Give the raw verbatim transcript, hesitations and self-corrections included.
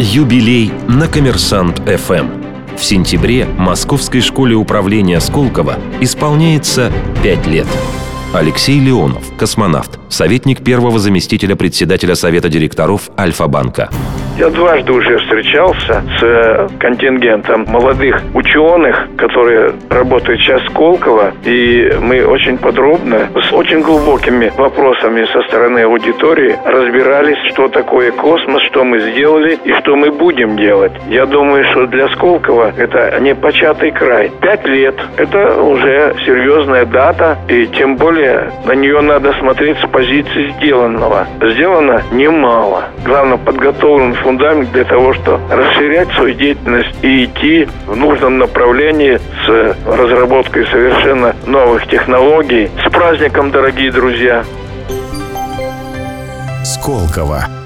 Юбилей на Коммерсант-эф эм. В сентябре Московской школе управления Сколково исполняется пять лет. Алексей Леонов, космонавт, советник первого заместителя председателя Совета директоров Альфа-банка. Я дважды уже встречался с контингентом молодых ученых, которые работают сейчас в Сколково, и мы очень подробно, с очень глубокими вопросами со стороны аудитории разбирались, что такое космос, что мы сделали и что мы будем делать. Я думаю, что для Сколково это непочатый край. Пять лет – это уже серьезная дата, и тем более на нее надо смотреть с позиции сделанного. Сделано немало. Главное, подготовлен фундамент для того, чтобы расширять свою деятельность и идти в нужном направлении с разработкой совершенно новых технологий. С праздником, дорогие друзья! Сколково.